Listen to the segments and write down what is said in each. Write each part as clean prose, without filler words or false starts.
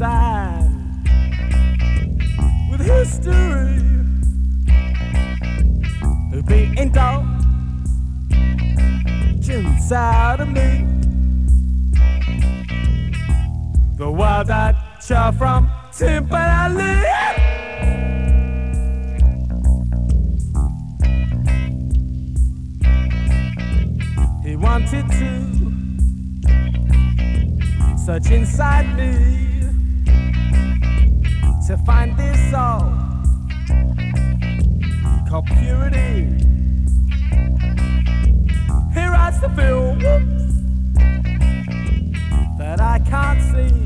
sand with history being dog inside of me. The wild eyed child from Timberlake. He wanted to search inside me to find this soul called purity. He writes the film that I can't see.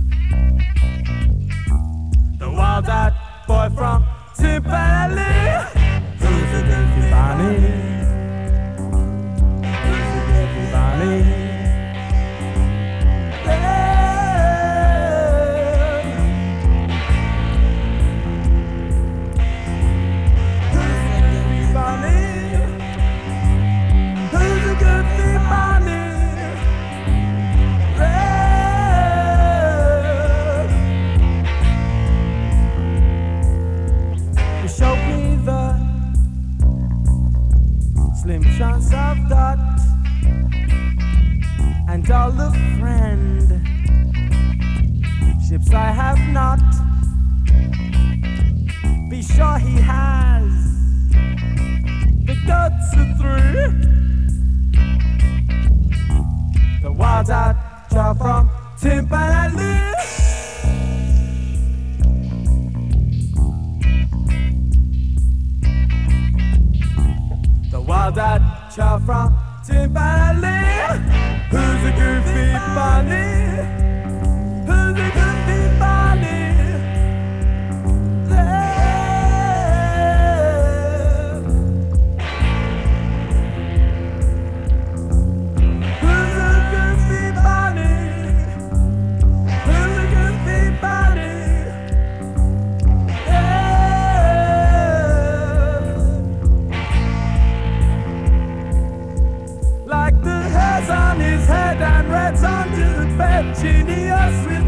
The wild-eyed boy from Timberlake. Who's a goofy bunny? Who's a goofy bunny? Slim chance of that and all the friendships I have not. Be sure he has the guts of three. The wild-eyed child from Timberlake. Wild-eyed child from Timberlake. Who's a goofy bunny? Who's a goofy bunny? Who's a goofy bunny? Who's a goofy bunny? Like the hairs on his head and reds under the bed, genius with